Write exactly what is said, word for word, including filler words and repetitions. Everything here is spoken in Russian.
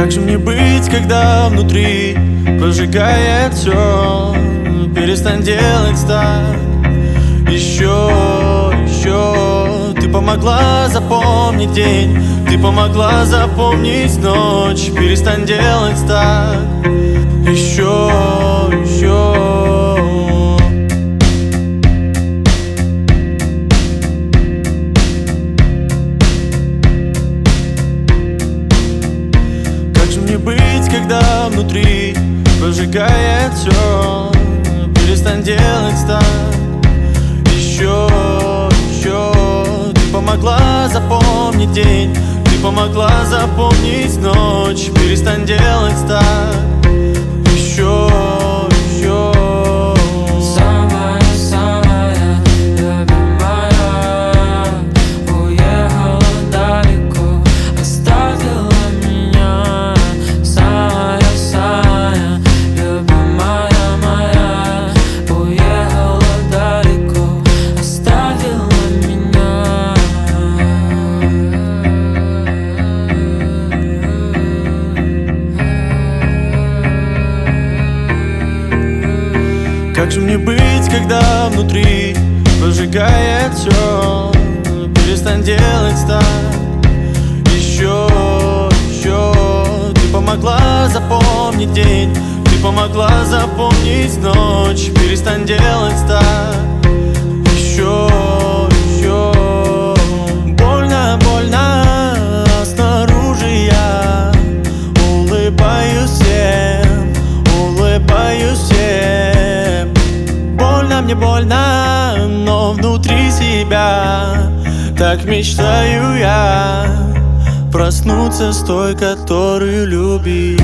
Как же мне быть, когда внутри прожигает все? Перестань делать так. Еще, еще. Ты помогла запомнить день, ты помогла запомнить ночь. Перестань делать так. Еще, еще. Как же мне быть, когда внутри прожигает все? Перестань делать так. Еще, еще. Ты помогла запомнить день, ты помогла запомнить ночь. Перестань делать так. Еще, еще. Самая, самая любимая уехала далеко, оставила меня. Самая, самая любимая моя уехала далеко, оставила меня. Как же мне быть, когда внутри прожигает все? Перестань делать так. Еще, еще. Ты помогла запомнить день, ты помогла запомнить ночь. Перестань делать так. Еще, еще. Больно, больно, а снаружи я улыбаюсь всем, улыбаюсь всем. Больно, мне больно, но внутри себя так мечтаю я проснуться с той, которую любишь.